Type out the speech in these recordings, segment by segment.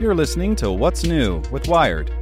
You're listening to What's New with Wired.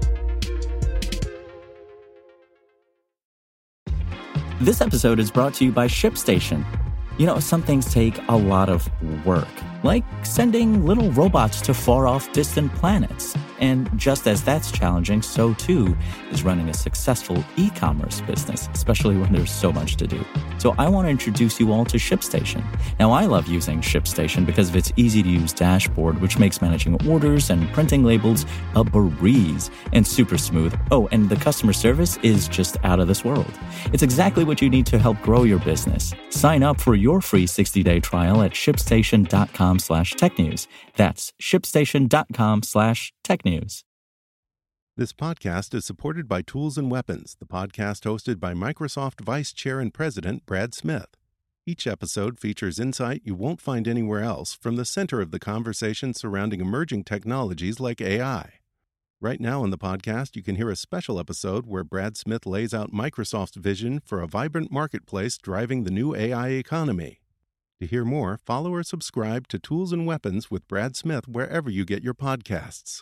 This episode is brought to you by ShipStation. You know, some things take a lot of work, like sending little robots to far-off distant planets. And just as that's challenging, so too is running a successful e-commerce business, especially when there's so much to do. So I want to introduce you all to ShipStation. Now, I love using ShipStation because of its easy-to-use dashboard, which makes managing orders and printing labels a breeze and super smooth. Oh, and the customer service is just out of this world. It's exactly what you need to help grow your business. Sign up for your free 60-day trial at shipstation.com/technews. That's shipstation.com/technews. This podcast is supported by Tools and Weapons, the podcast hosted by Microsoft Vice Chair and President Brad Smith. Each episode features insight you won't find anywhere else from the center of the conversation surrounding emerging technologies like AI. Right now on the podcast, you can hear a special episode where Brad Smith lays out Microsoft's vision for a vibrant marketplace driving the new AI economy. To hear more, follow or subscribe to Tools and Weapons with Brad Smith wherever you get your podcasts.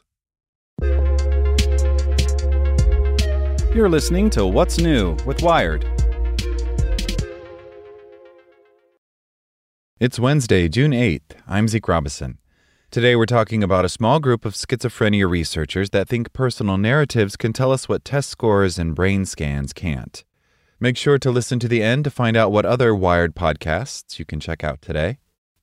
You're listening to What's New with Wired. It's Wednesday, June 8th. I'm Zeke Robison. Today we're talking about a small group of schizophrenia researchers that think personal narratives can tell us what test scores and brain scans can't. Make sure to listen to the end to find out what other Wired podcasts you can check out today.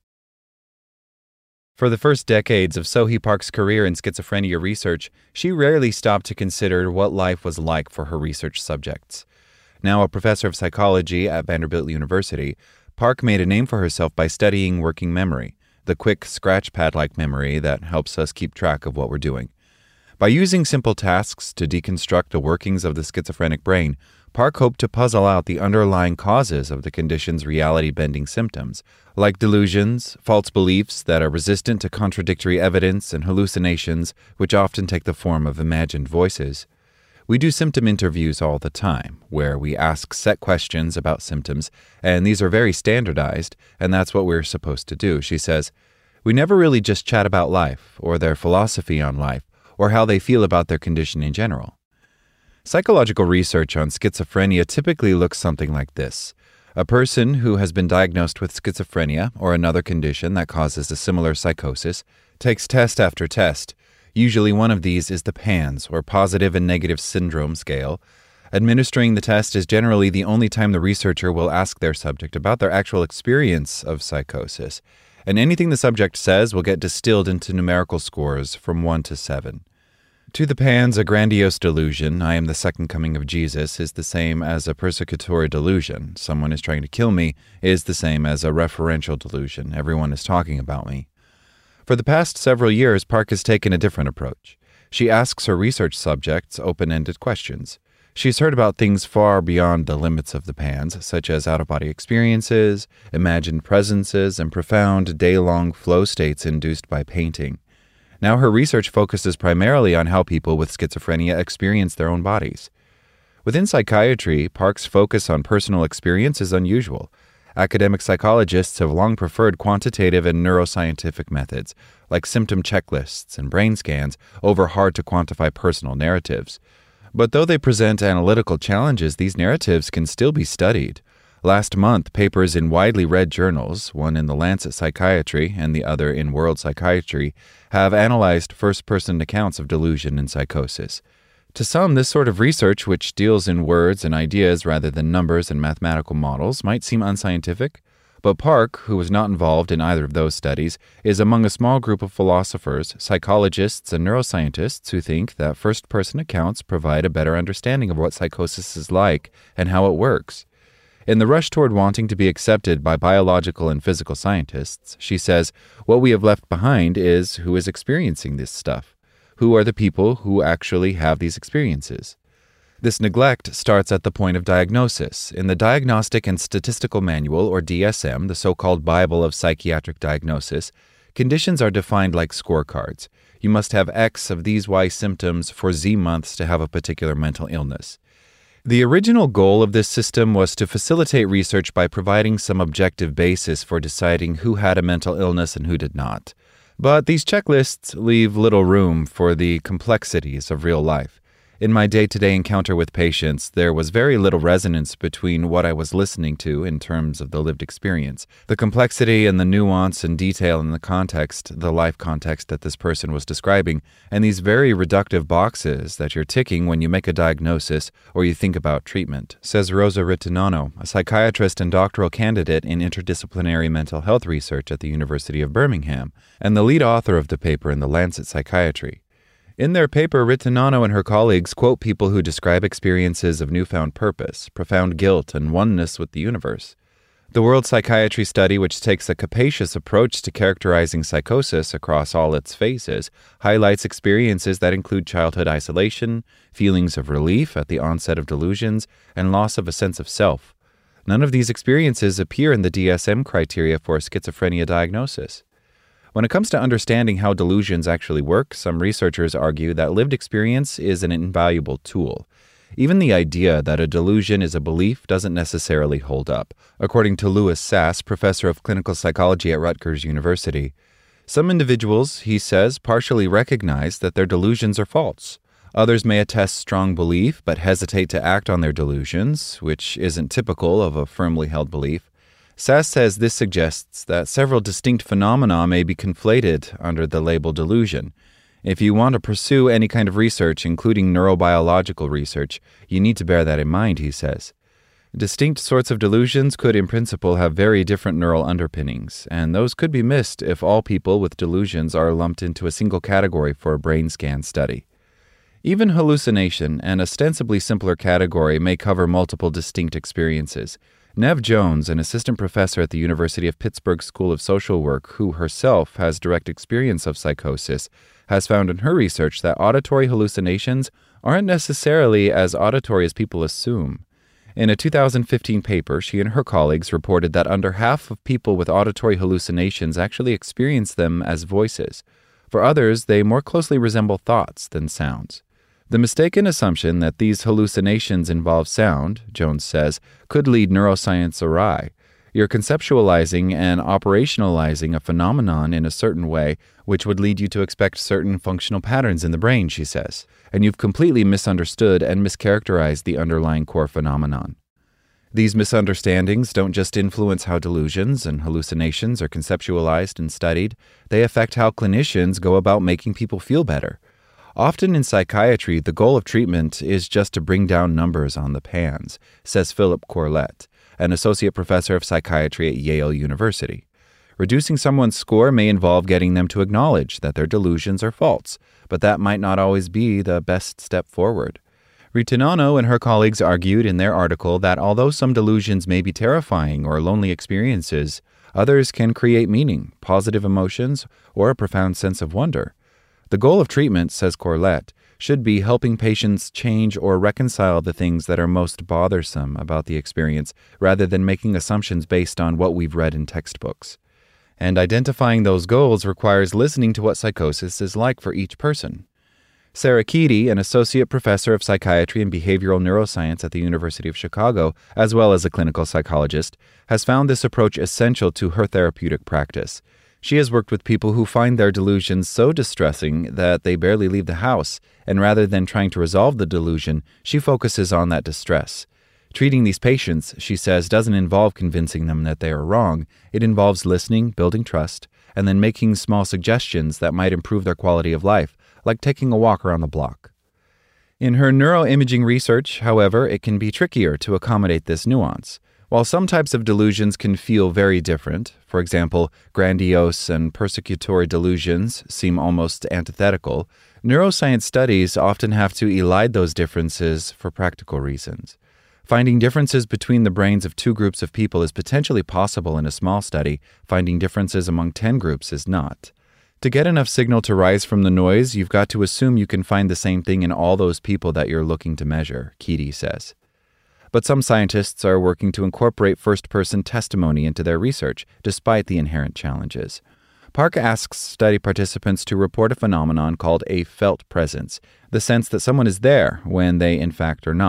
For the first decades of Sohee Park's career in schizophrenia research, she rarely stopped to consider what life was like for her research subjects. Now a professor of psychology at Vanderbilt University, Park made a name for herself by studying working memory, the quick scratchpad-like memory that helps us keep track of what we're doing. By using simple tasks to deconstruct the workings of the schizophrenic brain, Park hoped to puzzle out the underlying causes of the condition's reality-bending symptoms, like delusions, false beliefs that are resistant to contradictory evidence, and hallucinations, which often take the form of imagined voices. We do symptom interviews all the time, where we ask set questions about symptoms, and these are very standardized, and that's what we're supposed to do, she says. We never really just chat about life, or their philosophy on life, or how they feel about their condition in general. Psychological research on schizophrenia typically looks something like this. A person who has been diagnosed with schizophrenia or another condition that causes a similar psychosis takes test after test. Usually one of these is the PANSS, or Positive and Negative Syndrome Scale. Administering the test is generally the only time the researcher will ask their subject about their actual experience of psychosis, and anything the subject says will get distilled into numerical scores from 1 to 7. To the PANSS, a grandiose delusion, I am the second coming of Jesus, is the same as a persecutory delusion, someone is trying to kill me, is the same as a referential delusion, everyone is talking about me. For the past several years, Park has taken a different approach. She asks her research subjects open-ended questions. She's heard about things far beyond the limits of the PANSS, such as out-of-body experiences, imagined presences, and profound day-long flow states induced by painting. Now her research focuses primarily on how people with schizophrenia experience their own bodies. Within psychiatry, Park's focus on personal experience is unusual. Academic psychologists have long preferred quantitative and neuroscientific methods, like symptom checklists and brain scans, over hard-to-quantify personal narratives. But though they present analytical challenges, these narratives can still be studied. Last month, papers in widely read journals, one in The Lancet Psychiatry and the other in World Psychiatry, have analyzed first-person accounts of delusion and psychosis. To some, this sort of research, which deals in words and ideas rather than numbers and mathematical models, might seem unscientific, but Park, who was not involved in either of those studies, is among a small group of philosophers, psychologists, and neuroscientists who think that first-person accounts provide a better understanding of what psychosis is like and how it works. In the rush toward wanting to be accepted by biological and physical scientists, she says, what we have left behind is who is experiencing this stuff. Who are the people who actually have these experiences? This neglect starts at the point of diagnosis. In the Diagnostic and Statistical Manual, or DSM, the so-called Bible of psychiatric diagnosis, conditions are defined like scorecards. You must have X of these Y symptoms for Z months to have a particular mental illness. The original goal of this system was to facilitate research by providing some objective basis for deciding who had a mental illness and who did not. But these checklists leave little room for the complexities of real life. In my day-to-day encounter with patients, there was very little resonance between what I was listening to in terms of the lived experience, the complexity and the nuance and detail in the context, the life context that this person was describing, and these very reductive boxes that you're ticking when you make a diagnosis or you think about treatment, says Rosa Ritonono, a psychiatrist and doctoral candidate in interdisciplinary mental health research at the University of Birmingham, and the lead author of the paper in The Lancet Psychiatry. In their paper, Ritonono and her colleagues quote people who describe experiences of newfound purpose, profound guilt, and oneness with the universe. The World Psychiatry Study, which takes a capacious approach to characterizing psychosis across all its phases, highlights experiences that include childhood isolation, feelings of relief at the onset of delusions, and loss of a sense of self. None of these experiences appear in the DSM criteria for a schizophrenia diagnosis. When it comes to understanding how delusions actually work, some researchers argue that lived experience is an invaluable tool. Even the idea that a delusion is a belief doesn't necessarily hold up, according to Louis Sass, professor of clinical psychology at Rutgers University. Some individuals, he says, partially recognize that their delusions are false. Others may attest strong belief but hesitate to act on their delusions, which isn't typical of a firmly held belief. Sass says this suggests that several distinct phenomena may be conflated under the label delusion. If you want to pursue any kind of research, including neurobiological research, you need to bear that in mind, he says. Distinct sorts of delusions could in principle have very different neural underpinnings, and those could be missed if all people with delusions are lumped into a single category for a brain scan study. Even hallucination, an ostensibly simpler category, may cover multiple distinct experiences. Nev Jones, an assistant professor at the University of Pittsburgh School of Social Work, who herself has direct experience of psychosis, has found in her research that auditory hallucinations aren't necessarily as auditory as people assume. In a 2015 paper, she and her colleagues reported that under half of people with auditory hallucinations actually experience them as voices. For others, they more closely resemble thoughts than sounds. The mistaken assumption that these hallucinations involve sound, Jones says, could lead neuroscience awry. You're conceptualizing and operationalizing a phenomenon in a certain way, which would lead you to expect certain functional patterns in the brain, she says, and you've completely misunderstood and mischaracterized the underlying core phenomenon. These misunderstandings don't just influence how delusions and hallucinations are conceptualized and studied, they affect how clinicians go about making people feel better. Often in psychiatry, the goal of treatment is just to bring down numbers on the PANSS, says Philip Corlett, an associate professor of psychiatry at Yale University. Reducing someone's score may involve getting them to acknowledge that their delusions are false, but that might not always be the best step forward. Ritonono and her colleagues argued in their article that although some delusions may be terrifying or lonely experiences, others can create meaning, positive emotions, or a profound sense of wonder. The goal of treatment, says Corlett, should be helping patients change or reconcile the things that are most bothersome about the experience, rather than making assumptions based on what we've read in textbooks. And identifying those goals requires listening to what psychosis is like for each person. Sarah Keedy, an associate professor of psychiatry and behavioral neuroscience at the University of Chicago, as well as a clinical psychologist, has found this approach essential to her therapeutic practice. She has worked with people who find their delusions so distressing that they barely leave the house, and rather than trying to resolve the delusion, she focuses on that distress. Treating these patients, she says, doesn't involve convincing them that they are wrong. It involves listening, building trust, and then making small suggestions that might improve their quality of life, like taking a walk around the block. In her neuroimaging research, however, it can be trickier to accommodate this nuance. While some types of delusions can feel very different, for example, grandiose and persecutory delusions seem almost antithetical, neuroscience studies often have to elide those differences for practical reasons. Finding differences between the brains of 2 groups of people is potentially possible in a small study. Finding differences among 10 groups is not. To get enough signal to rise from the noise, you've got to assume you can find the same thing in all those people that you're looking to measure, Keedy says. But some scientists are working to incorporate first-person testimony into their research, despite the inherent challenges. Park asks study participants to report a phenomenon called a felt presence, the sense that someone is there when they in fact are not,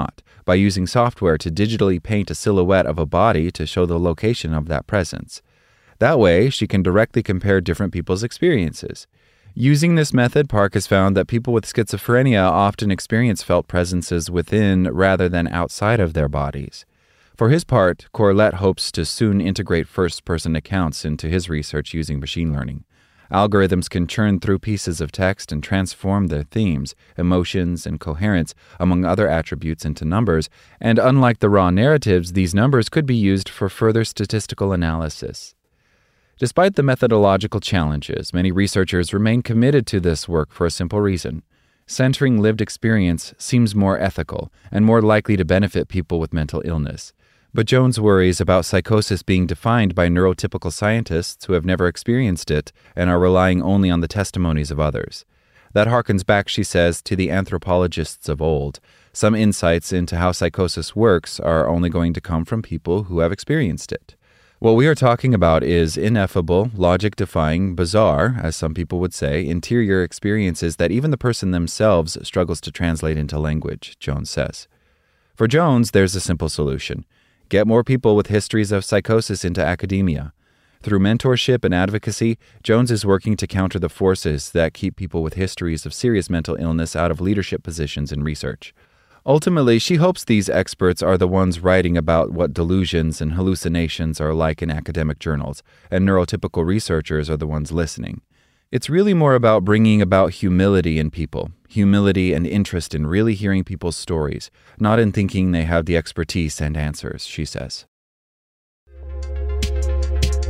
by using software to digitally paint a silhouette of a body to show the location of that presence. That way, she can directly compare different people's experiences. Using this method, Park has found that people with schizophrenia often experience felt presences within rather than outside of their bodies. For his part, Corlett hopes to soon integrate first-person accounts into his research using machine learning. Algorithms can churn through pieces of text and transform their themes, emotions, and coherence, among other attributes, into numbers, and unlike the raw narratives, these numbers could be used for further statistical analysis. Despite the methodological challenges, many researchers remain committed to this work for a simple reason. Centering lived experience seems more ethical and more likely to benefit people with mental illness. But Jones worries about psychosis being defined by neurotypical scientists who have never experienced it and are relying only on the testimonies of others. That harkens back, she says, to the anthropologists of old. Some insights into how psychosis works are only going to come from people who have experienced it. What we are talking about is ineffable, logic-defying, bizarre, as some people would say, interior experiences that even the person themselves struggles to translate into language, Jones says. For Jones, there's a simple solution. Get more people with histories of psychosis into academia. Through mentorship and advocacy, Jones is working to counter the forces that keep people with histories of serious mental illness out of leadership positions in research. Ultimately, she hopes these experts are the ones writing about what delusions and hallucinations are like in academic journals, and neurotypical researchers are the ones listening. It's really more about bringing about humility in people, humility and interest in really hearing people's stories, not in thinking they have the expertise and answers, she says.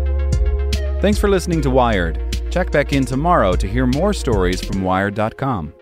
Thanks for listening to Wired. Check back in tomorrow to hear more stories from Wired.com.